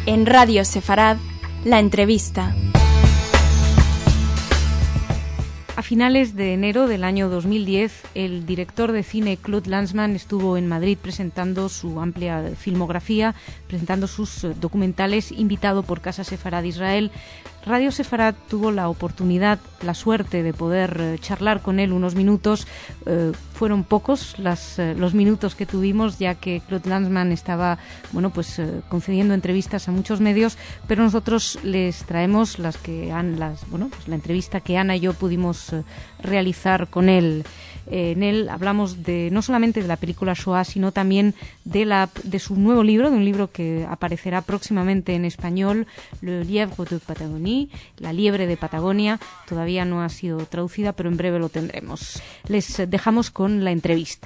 En Radio Sefarad, la entrevista. A finales de enero del año 2010, el director de cine Claude Lanzmann estuvo en Madrid presentando su amplia filmografía, presentando sus documentales, invitado por Casa Sefarad Israel. Radio Sefarad tuvo la oportunidad, la suerte de poder charlar con él unos minutos. Fueron pocos los minutos que tuvimos, ya que Claude Lanzmann estaba concediendo entrevistas a muchos medios, pero nosotros les traemos la entrevista que Ana y yo pudimos realizar con él. En él hablamos no solamente de la película Shoah, sino también de su nuevo libro, de un libro que aparecerá próximamente en español, Le Lièvre de Patagonie, La Liebre de Patagonia. Todavía no ha sido traducida, pero en breve lo tendremos. Les dejamos con la entrevista.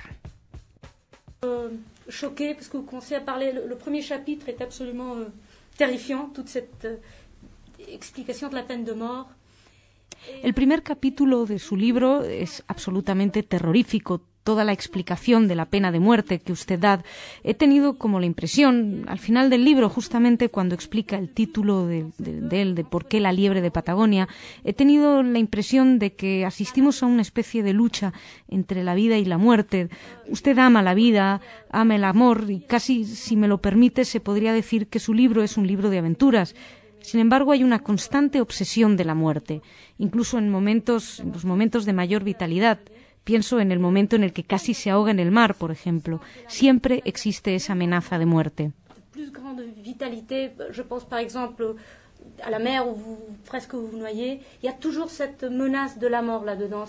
Choqué, parce que vous commencez à parler, le premier chapitre est absolument terrifiant, toute cette explication de la peine de mort. El primer capítulo de su libro es absolutamente terrorífico. Toda la explicación de la pena de muerte que usted da. He tenido como la impresión, al final del libro, justamente cuando explica el título de él, de por qué la liebre de Patagonia, he tenido la impresión de que asistimos a una especie de lucha entre la vida y la muerte. Usted ama la vida, ama el amor, y casi, si me lo permite, se podría decir que su libro es un libro de aventuras. Sin embargo, hay una constante obsesión de la muerte, incluso en los momentos de mayor vitalidad. Pienso en el momento en el que casi se ahoga en el mar, por ejemplo. Siempre existe esa amenaza de muerte. Plus grande vitalité, je pense par exemple à la mer où presque vous noyez, il y a toujours cette menace de la mort là-dedans.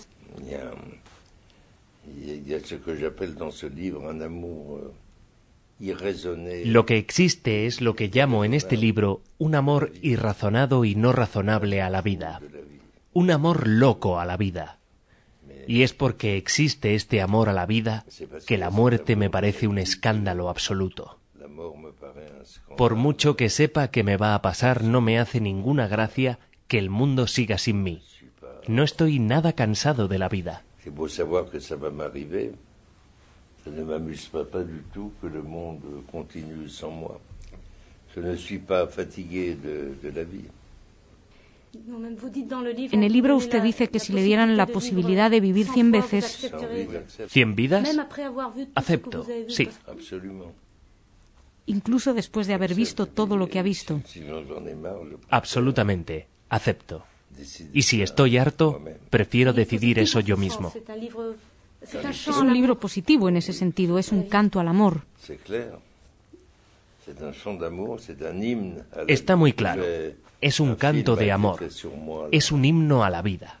Il y a ce que j'appelle dans ce livre un amour irraisonné. Lo que existe es lo que llamo en este libro un amor irrazonado y no razonable a la vida. Un amor loco a la vida. Y es porque existe este amor a la vida que la muerte me parece un escándalo absoluto. Por mucho que sepa que me va a pasar, no me hace ninguna gracia que el mundo siga sin mí. No estoy nada cansado de la vida. C'est beau savoir que ça va m'arriver. Ça ne m'amuse pas du tout que le monde continue sans moi. Je ne suis pas fatigué de la vie. En el libro usted dice que si le dieran la posibilidad de vivir 100 veces... ¿100 vidas? Acepto, sí. Incluso después de haber visto todo lo que ha visto. Absolutamente, acepto. Y si estoy harto, prefiero decidir eso yo mismo. Es un libro positivo en ese sentido, es un canto al amor. Está muy claro. Es un canto de amor. Es un himno a la vida.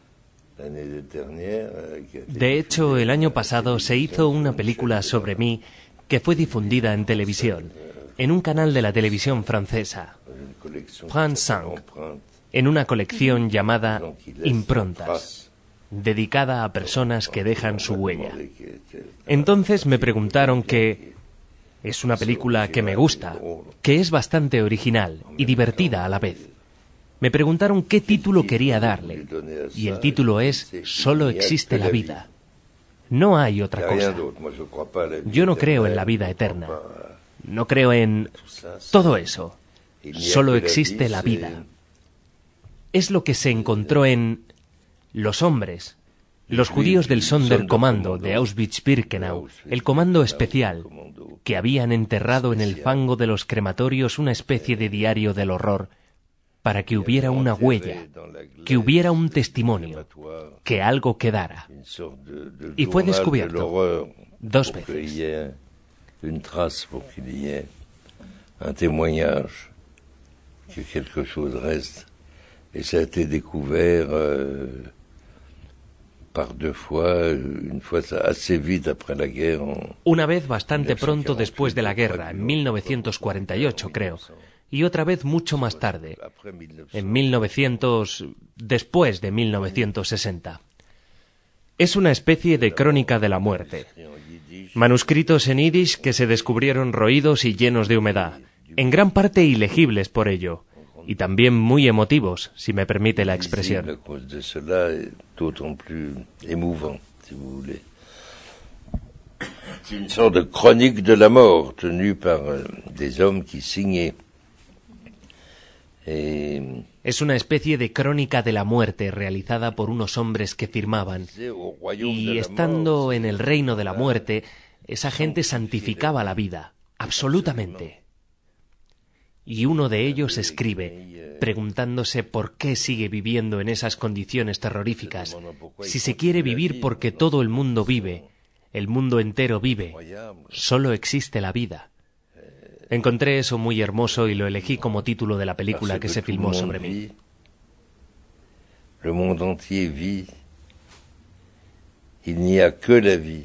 De hecho, el año pasado se hizo una película sobre mí que fue difundida en televisión, en un canal de la televisión francesa, France 5, en una colección llamada Improntas, dedicada a personas que dejan su huella. Entonces me preguntaron que es una película que me gusta, que es bastante original y divertida a la vez. Me preguntaron qué título quería darle, y el título es Solo existe la vida. No hay otra cosa. Yo no creo en la vida eterna. No creo en todo eso. Solo existe la vida. Es lo que se encontró en los hombres, los judíos del Sonderkommando de Auschwitz-Birkenau, el comando especial, que habían enterrado en el fango de los crematorios una especie de diario del horror, para que hubiera una huella, que hubiera un testimonio, que algo quedara. Y fue descubierto 2 veces. Un témoignage, que quelque chose reste. Et ça a été découvert par 2 fois, une fois assez vite après la guerre. Una vez bastante pronto después de la guerra, en 1948 creo. Y otra vez mucho más tarde, después de 1960. Es una especie de crónica de la muerte. Manuscritos en yiddish que se descubrieron roídos y llenos de humedad, en gran parte ilegibles por ello, y también muy emotivos, si me permite la expresión. C'est une sorte de chronique de la mort tenue par des hommes qui signaient Es una especie de crónica de la muerte realizada por unos hombres que firmaban. Y estando en el reino de la muerte, esa gente santificaba la vida, absolutamente. Y uno de ellos escribe, preguntándose por qué sigue viviendo en esas condiciones terroríficas, si se quiere vivir porque todo el mundo vive, el mundo entero vive, solo existe la vida. Encontré eso muy hermoso y lo elegí como título de la película que se filmó sobre mí. Le monde entier vit. Il n'y a que la vie.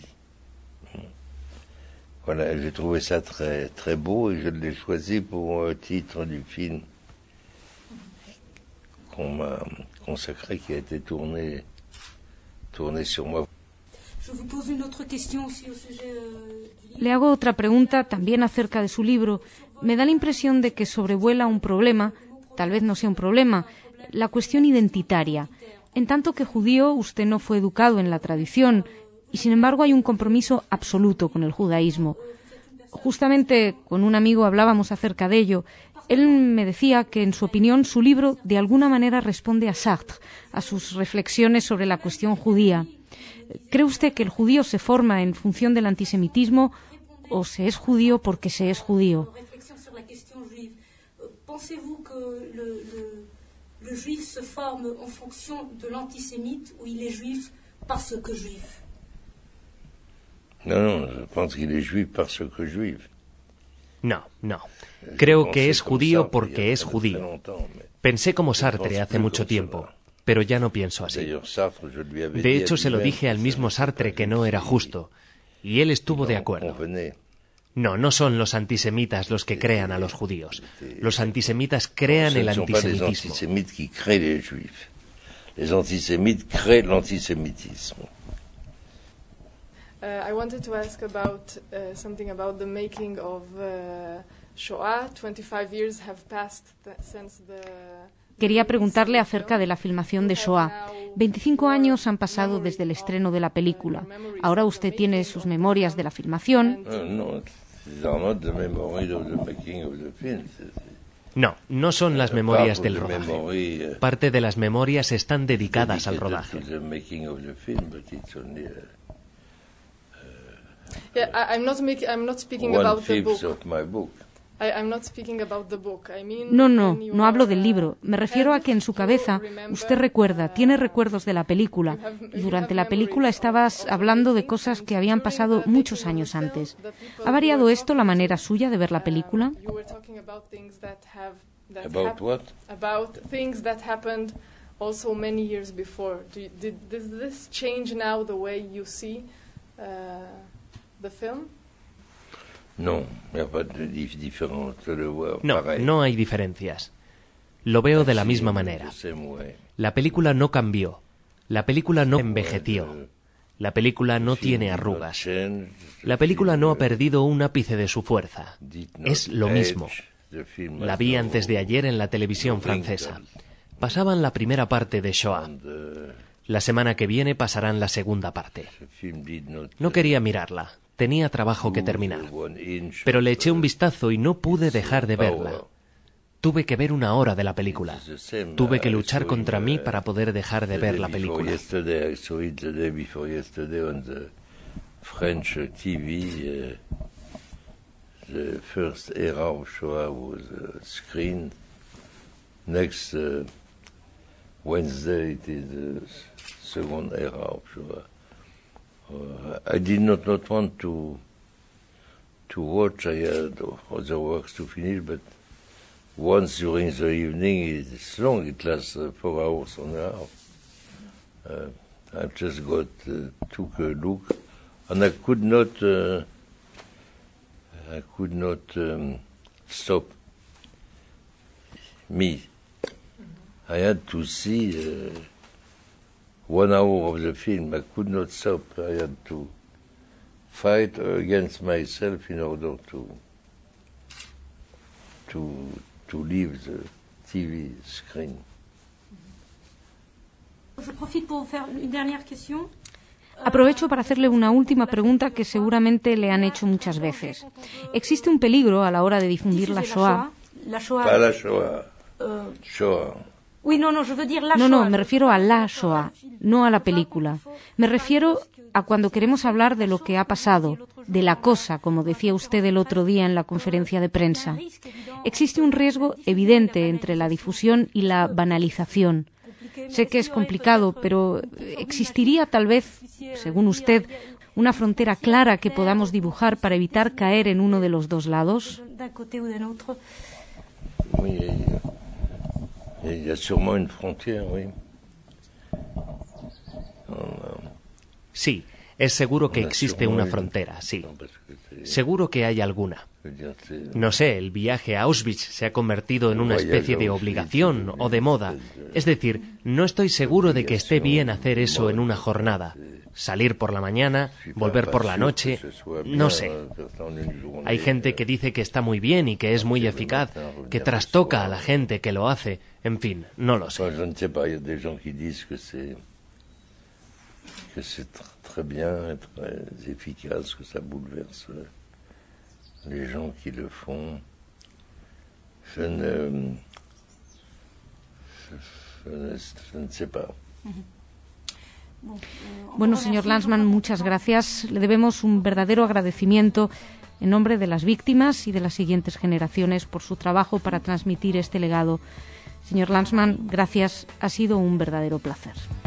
Voilà, j'ai trouvé ça très, très beau et je l'ai choisi pour un titre du film qu'on m'a consacré, qui a été tourné sur moi. Le hago otra pregunta también acerca de su libro. Me da la impresión de que sobrevuela un problema, tal vez no sea un problema, la cuestión identitaria. En tanto que judío, usted no fue educado en la tradición y, sin embargo, hay un compromiso absoluto con el judaísmo. Justamente con un amigo hablábamos acerca de ello. Él me decía que, en su opinión, su libro de alguna manera responde a Sartre, a sus reflexiones sobre la cuestión judía. ¿Cree usted que el judío se forma en función del antisemitismo o se es judío porque se es judío? Pensez-vous que le juif se forme en fonction de l'antisémite ou il est juif parce que juif? Non, je pense qu'il est juif parce que juif. No. Creo que es judío porque es judío. Pensé como Sartre hace mucho tiempo, pero ya no pienso así. De hecho, se lo dije al mismo Sartre que no era justo, y él estuvo de acuerdo. No son los antisemitas los que crean a los judíos. Los antisemitas crean el antisemitismo. Les antisémites créent l'antisémitisme. I wanted to ask about something about the making of Shoah. 25 years have passed since the... Quería preguntarle acerca de la filmación de Shoah. 25 años han pasado desde el estreno de la película. Ahora usted tiene sus memorias de la filmación. No son las memorias del rodaje. Parte de las memorias están dedicadas al rodaje. I'm not speaking about the book. No hablo del libro. Me refiero a que en su cabeza usted tiene recuerdos de la película, y durante la película estabas hablando de cosas que habían pasado muchos años antes. ¿Ha variado esto la manera suya de ver la película? About what? About things that happened also many years before. Does this change now the way you see the film? No hay diferencias. Lo veo de la misma manera. La película no cambió. La película no envejeció. La película no tiene arrugas. La película no ha perdido un ápice de su fuerza. Es lo mismo. La vi antes de ayer en la televisión francesa. Pasaban la primera parte de Shoah. La semana que viene pasarán la segunda parte. No quería mirarla. Tenía trabajo que terminar, pero le eché un vistazo y no pude dejar de verla. Tuve que ver 1 hora de la película. Tuve que luchar contra mí para poder dejar de ver la película. French TV, the first era of Shoah was screened. Next Wednesday it is the second era of Shoah. I did not want to watch. I had other works to finish, but once during the evening, it's long. It lasts 4 hours and a half. I just took a look, and I could not stop me. I had to see 1 hour of the film. I could not stop. I had to fight against myself in order to leave the TV screen. Aprovecho para hacerle una última pregunta que seguramente le han hecho muchas veces. ¿Existe un peligro a la hora de difundir la Shoah? Pas la Shoah. Shoah. No, me refiero a la Shoah, no a la película. Me refiero a cuando queremos hablar de lo que ha pasado, de la cosa, como decía usted el otro día en la conferencia de prensa. Existe un riesgo evidente entre la difusión y la banalización. Sé que es complicado, pero ¿existiría tal vez, según usted, una frontera clara que podamos dibujar para evitar caer en uno de los dos lados? Il y a sûrement une frontière, oui. Sí, es seguro que existe una frontera, sí. Seguro que hay alguna. No sé, el viaje a Auschwitz se ha convertido en una especie de obligación o de moda. Es decir, no estoy seguro de que esté bien hacer eso en una jornada. Salir por la mañana, volver por la noche, no sé. Hay gente que dice que está muy bien y que es muy eficaz, que trastoca a la gente que lo hace. En fin, no lo sé. Je ne sais pas, il y a des gens qui disent que c'est très bien, très efficace, que ça bouleverse les gens qui le font. Je ne sais pas. Bueno, señor Lanzmann, muchas gracias. Le debemos un verdadero agradecimiento en nombre de las víctimas y de las siguientes generaciones por su trabajo para transmitir este legado. Señor Lanzmann, gracias. Ha sido un verdadero placer.